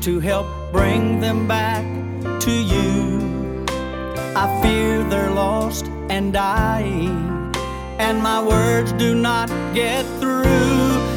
to help bring them back to you. I fear they're lost and dying, and my words do not get through.